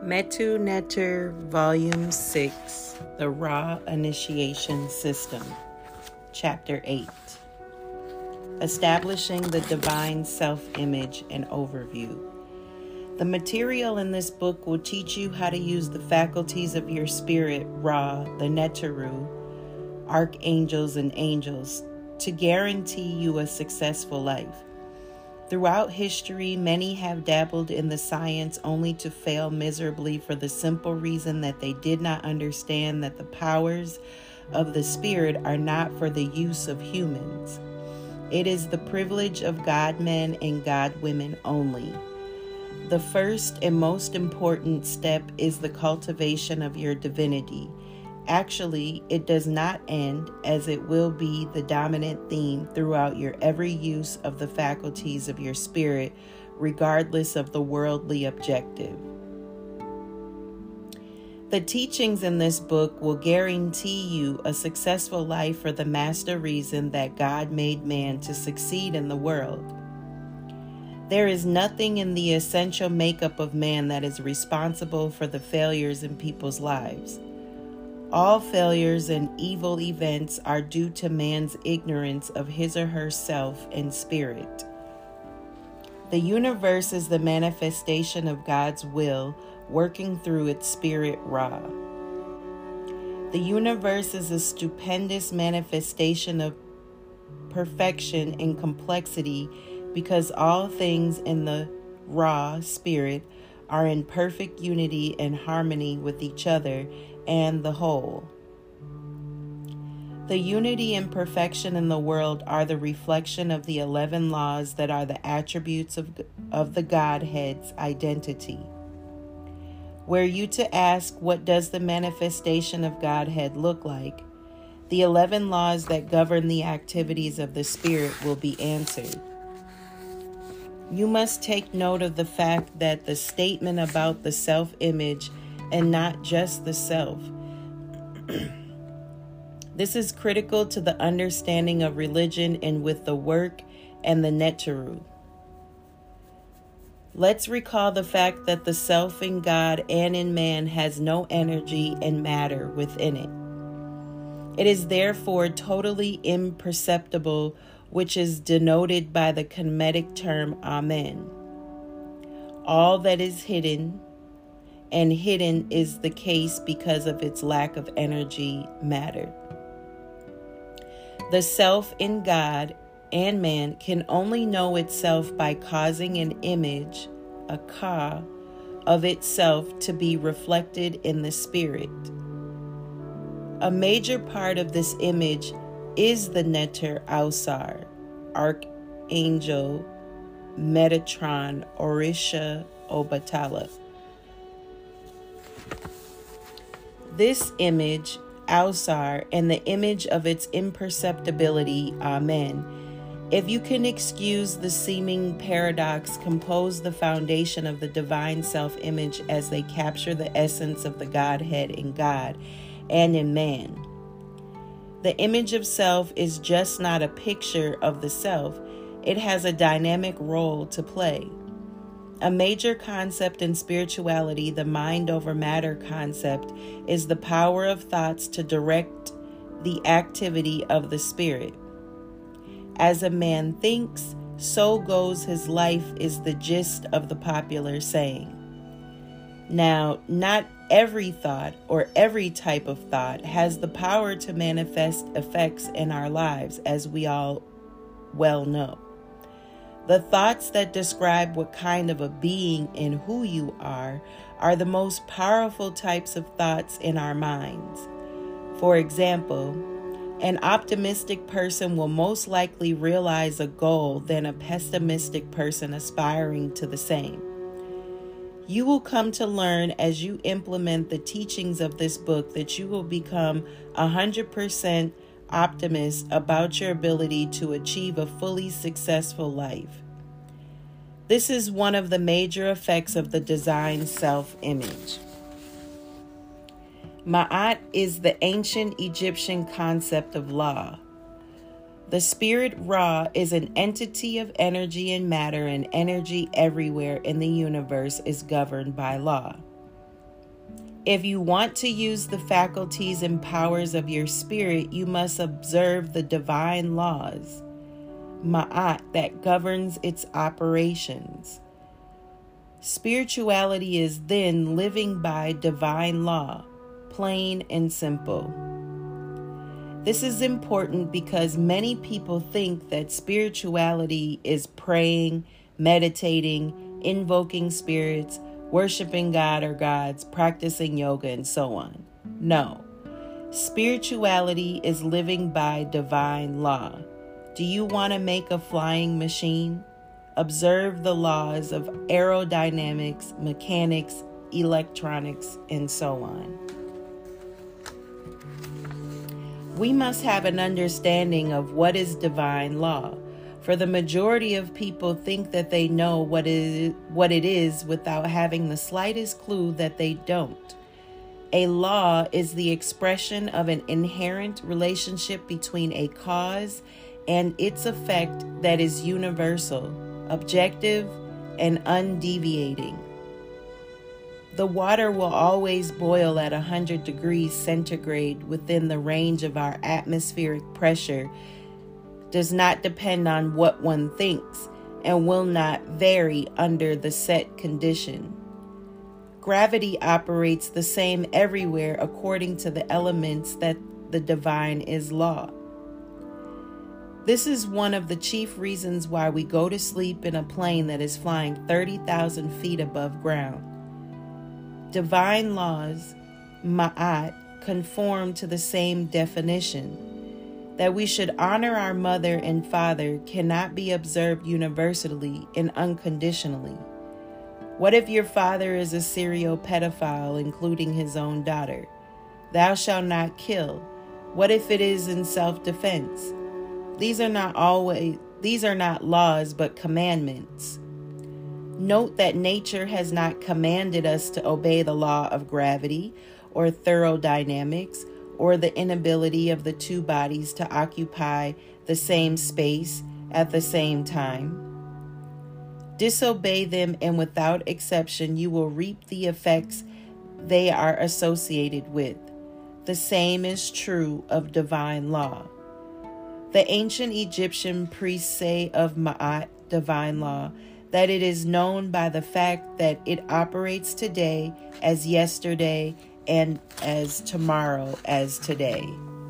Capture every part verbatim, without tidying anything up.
Metu Neter, Volume six, The Ra Initiation System, Chapter eight, Establishing the Divine Self-Image and Overview. The material in this book will teach you how to use the faculties of your spirit, Ra, the Neteru, archangels and angels, to guarantee you a successful life. Throughout history, many have dabbled in the science only to fail miserably for the simple reason that they did not understand that the powers of the spirit are not for the use of humans. It is the privilege of God-men and God-women only. The first and most important step is the cultivation of your divinity. Actually, it does not end, as it will be the dominant theme throughout your every use of the faculties of your spirit, regardless of the worldly objective. The teachings in this book will guarantee you a successful life for the master reason that God made man to succeed in the world. There is nothing in the essential makeup of man that is responsible for the failures in people's lives. All failures and evil events are due to man's ignorance of his or her self and spirit. The universe is the manifestation of God's will working through its spirit, Ra. The universe is a stupendous manifestation of perfection and complexity because all things in the Ra spirit are in perfect unity and harmony with each other and the whole. The unity and perfection in the world are the reflection of the eleven laws that are the attributes of, of the Godhead's identity. Were you to ask, what does the manifestation of Godhead look like? The eleven laws that govern the activities of the Spirit will be answered. You must take note of the fact that the statement about the self-image and not just the self. This is critical to the understanding of religion and with the work and the Neteru. Let's recall the fact that the self in God and in man has no energy and matter within it. It is therefore totally imperceptible, which is denoted by the Kemetic term Amen. All that is hidden, and hidden is the case because of its lack of energy matter. The self in God and man can only know itself by causing an image, a ka, of itself to be reflected in the spirit. A major part of this image is the Neter Ausar, Archangel Metatron Orisha Obatala. This image, Ausar, and the image of its imperceptibility, Amen, if you can excuse the seeming paradox, compose the foundation of the divine self-image as they capture the essence of the Godhead in God and in man. The image of self is just not a picture of the self. It has a dynamic role to play. A major concept in spirituality, the mind over matter concept, is the power of thoughts to direct the activity of the spirit. As a man thinks, so goes his life is the gist of the popular saying. Now, not every thought or every type of thought has the power to manifest effects in our lives, as we all well know. The thoughts that describe what kind of a being and who you are are the most powerful types of thoughts in our minds. For example, an optimistic person will most likely realize a goal than a pessimistic person aspiring to the same. You will come to learn as you implement the teachings of this book that you will become one hundred percent optimist about your ability to achieve a fully successful life. This is one of the major effects of the design self-image. Ma'at is the ancient Egyptian concept of law. The spirit Ra is an entity of energy and matter, and energy everywhere in the universe is governed by law. If you want to use the faculties and powers of your spirit, you must observe the divine laws, ma'at, that governs its operations. Spirituality is then living by divine law, plain and simple. This is important because many people think that spirituality is praying, meditating, invoking spirits, worshiping God or gods, practicing yoga, and so on. No. Spirituality is living by divine law. Do you want to make a flying machine? Observe the laws of aerodynamics, mechanics, electronics, and so on. We must have an understanding of what is divine law, for the majority of people think that they know what it, what it is without having the slightest clue that they don't. A law is the expression of an inherent relationship between a cause and its effect that is universal, objective, and undeviating. The water will always boil at one hundred degrees centigrade within the range of our atmospheric pressure, does not depend on what one thinks, and will not vary under the set condition. Gravity operates the same everywhere according to the elements that the divine is law. This is one of the chief reasons why we go to sleep in a plane that is flying thirty thousand feet above ground. Divine laws, ma'at, conform to the same definition. That we should honor our mother and father cannot be observed universally and unconditionally. What if your father is a serial pedophile, including his own daughter? Thou shalt not kill. What if it is in self-defense? These are not always, these are not laws, but commandments. Note that nature has not commanded us to obey the law of gravity or thermodynamics, or the inability of the two bodies to occupy the same space at the same time. Disobey them, and without exception, you will reap the effects they are associated with. The same is true of divine law. The ancient Egyptian priests say of Ma'at, divine law, that it is known by the fact that it operates today as yesterday and as tomorrow as today.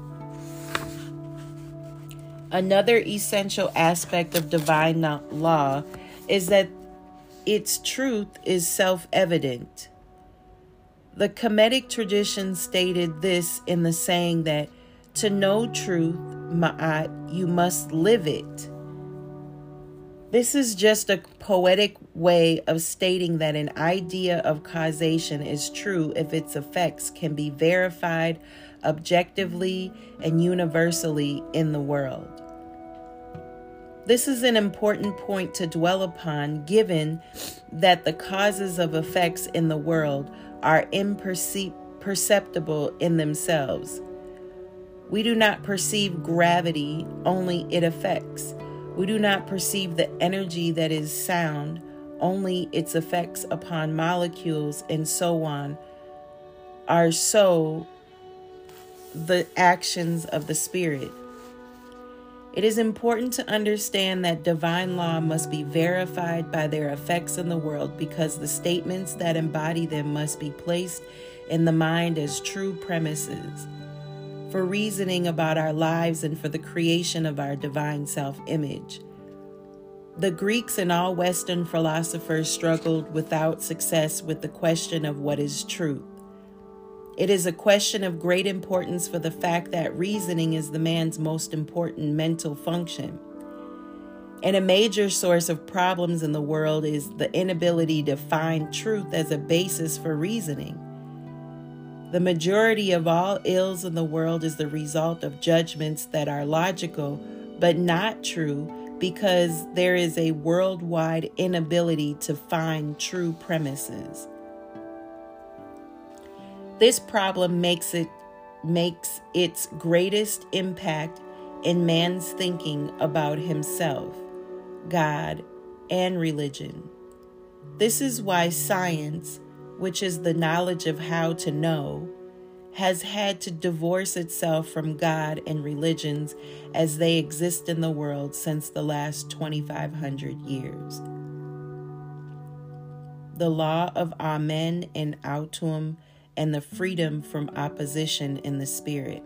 Another essential aspect of divine law is that its truth is self-evident. The Kemetic tradition stated this in the saying that to know truth, ma'at, you must live it. This is just a poetic way of stating that an idea of causation is true if its effects can be verified objectively and universally in the world. This is an important point to dwell upon, given that the causes of effects in the world are imperceptible in themselves. We do not perceive gravity, only it affects. We do not perceive the energy that is sound, only its effects upon molecules and so on are so the actions of the spirit. It is important to understand that divine law must be verified by their effects in the world, because the statements that embody them must be placed in the mind as true premises for reasoning about our lives and for the creation of our divine self-image. The Greeks and all Western philosophers struggled without success with the question of what is truth. It is a question of great importance for the fact that reasoning is the man's most important mental function. And a major source of problems in the world is the inability to find truth as a basis for reasoning. The majority of all ills in the world is the result of judgments that are logical but not true, because there is a worldwide inability to find true premises. This problem makes it makes its greatest impact in man's thinking about himself, God, and religion. This is why science, which is the knowledge of how to know, has had to divorce itself from God and religions as they exist in the world since the last twenty-five hundred years. The law of Amen and Autuum, and the freedom from opposition in the spirit.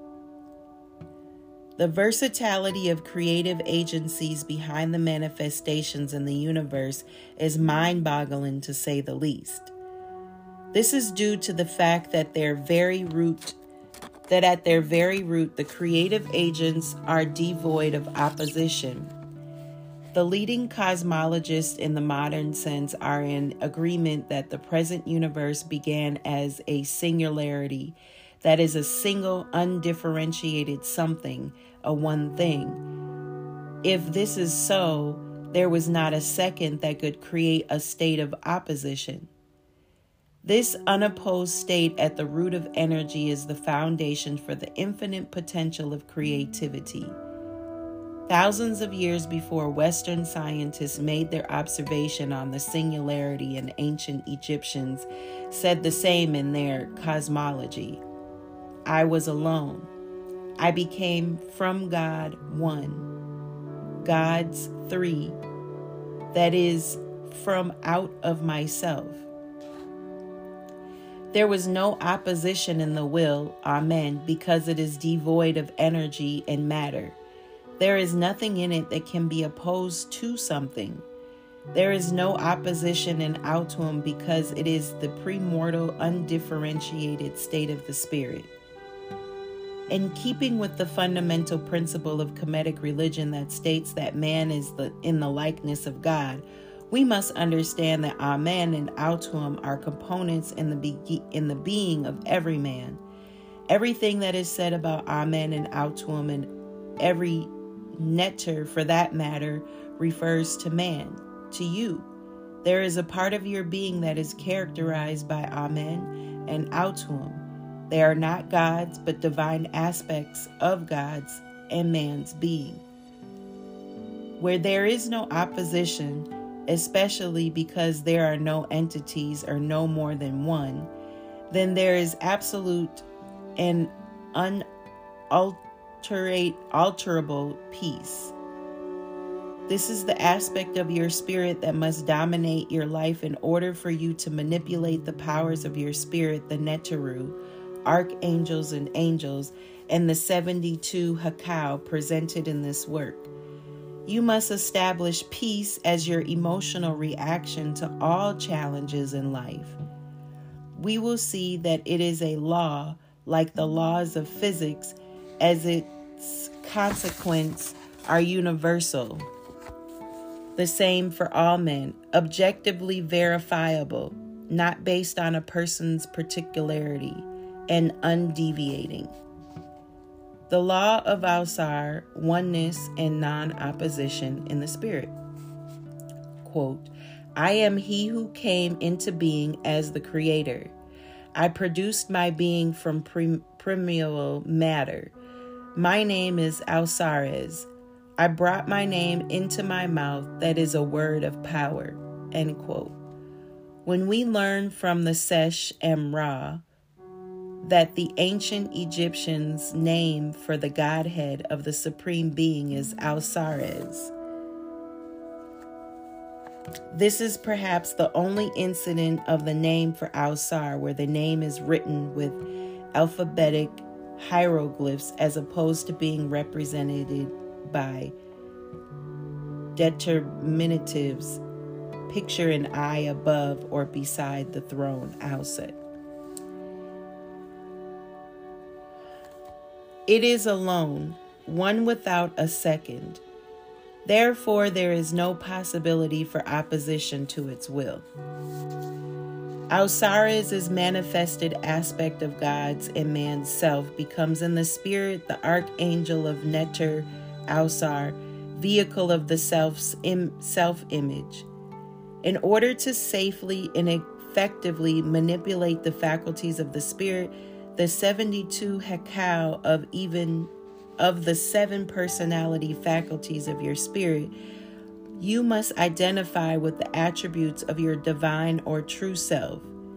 The versatility of creative agencies behind the manifestations in the universe is mind-boggling, to say the least. This is due to the fact that their very root, that at their very root, the creative agents are devoid of opposition. The leading cosmologists in the modern sense are in agreement that the present universe began as a singularity, that is, a single, undifferentiated something, a one thing. If this is so, there was not a second that could create a state of opposition. This unopposed state at the root of energy is the foundation for the infinite potential of creativity. Thousands of years before Western scientists made their observation on the singularity, and ancient Egyptians said the same in their cosmology. I was alone. I became from God one. God's three. That is, from out of myself. There was no opposition in the will, Amen, because it is devoid of energy and matter. There is nothing in it that can be opposed to something. There is no opposition in Autuum because it is the premortal, undifferentiated state of the spirit. In keeping with the fundamental principle of Kemetic religion that states that man is the, in the likeness of God, we must understand that Amen and Autuum are components in the, be- in the being of every man. Everything that is said about Amen and Autuum, and every Neter, for that matter, refers to man, to you. There is a part of your being that is characterized by Amen and Autuum. They are not gods, but divine aspects of God's and man's being. Where there is no opposition, especially because there are no entities or no more than one, then there is absolute and unalterable alterable peace. This is the aspect of your spirit that must dominate your life in order for you to manipulate the powers of your spirit, the Neteru, archangels and angels, and the seventy-two Hakau presented in this work. You must establish peace as your emotional reaction to all challenges in life. We will see that it is a law, like the laws of physics, as its consequence are universal, the same for all men, objectively verifiable, not based on a person's particularity, and undeviating. The law of Ausar, oneness and non-opposition in the spirit. Quote, I am he who came into being as the creator. I produced my being from prim- primeval matter. My name is Ausares. I brought my name into my mouth, that is a word of power. End quote. When we learn from the Sesh and Ra that the ancient Egyptians' name for the Godhead of the Supreme Being is Ausares, this is perhaps the only incident of the name for Ausar where the name is written with alphabetic hieroglyphs as opposed to being represented by determinatives. Picture an eye above or beside the throne, Auset. It is alone, one without a second. Therefore, there is no possibility for opposition to its will. Ausares' manifested aspect of God's and man's self becomes in the spirit the archangel of Neter, Ausar, vehicle of the self's im- self-image. In order to safely and effectively manipulate the faculties of the spirit, the seventy-two Hekau of even of the seven personality faculties of your spirit, you must identify with the attributes of your divine or true self.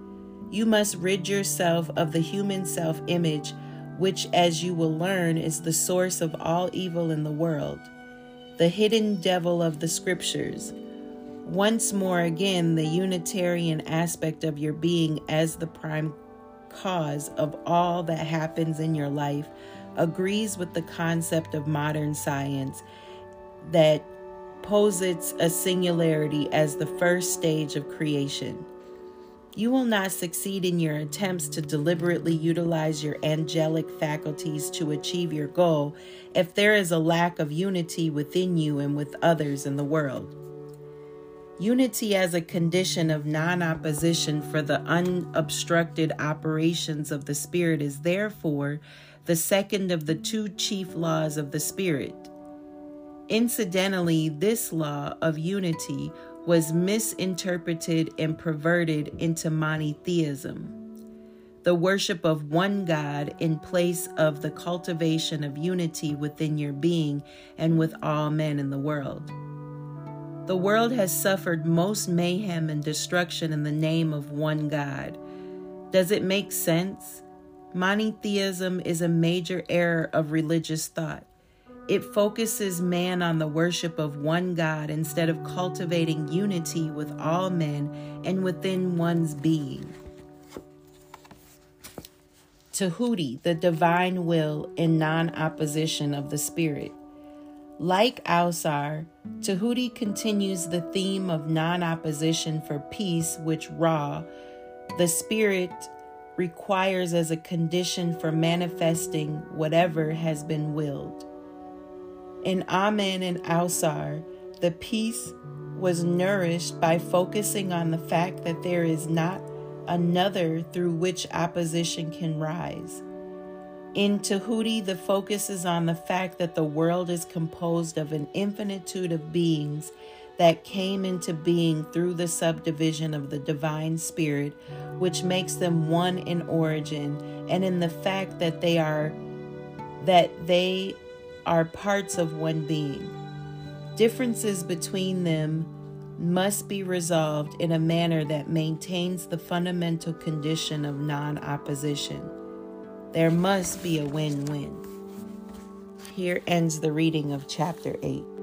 You must rid yourself of the human self-image, which, as you will learn, is the source of all evil in the world, the hidden devil of the scriptures. Once more again, the Unitarian aspect of your being as the prime cause of all that happens in your life agrees with the concept of modern science that posits a singularity as the first stage of creation. You will not succeed in your attempts to deliberately utilize your angelic faculties to achieve your goal if there is a lack of unity within you and with others in the world. Unity as a condition of non-opposition for the unobstructed operations of the Spirit is therefore the second of the two chief laws of the Spirit. Incidentally, this law of unity was misinterpreted and perverted into monotheism, the worship of one God in place of the cultivation of unity within your being and with all men in the world. The world has suffered most mayhem and destruction in the name of one God. Does it make sense? Monotheism is a major error of religious thought. It focuses man on the worship of one God instead of cultivating unity with all men and within one's being. Tahuti, the divine will in non-opposition of the Spirit. Like Ausar, Tahuti continues the theme of non-opposition for peace, which Ra, the Spirit, requires as a condition for manifesting whatever has been willed. In Amen and Ausar, the peace was nourished by focusing on the fact that there is not another through which opposition can rise. In Tahuti, the focus is on the fact that the world is composed of an infinitude of beings that came into being through the subdivision of the divine spirit, which makes them one in origin, and in the fact that they are that they are parts of one being. Differences between them must be resolved in a manner that maintains the fundamental condition of non-opposition. There must be a win-win. Here ends the reading of chapter eight.